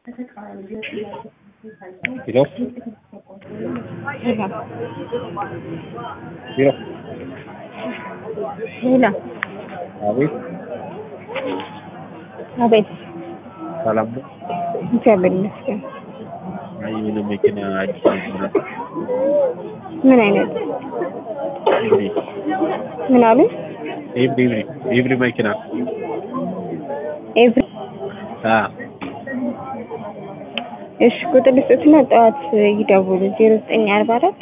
Hello? Hello. Hello? Hello. አቤት አቤት። ሰላም ነው? እግዚአብሔር ይመስገን። አይ የሆነ መኪና አዲስ ነበረ። ምን አይነት? ኤቭሪ ምን አሉ? ኤቭሪ መኪና ኤቭሪ። አ እሺ ቁጥር ልስጥና ጠዋት ይደውሉ 0944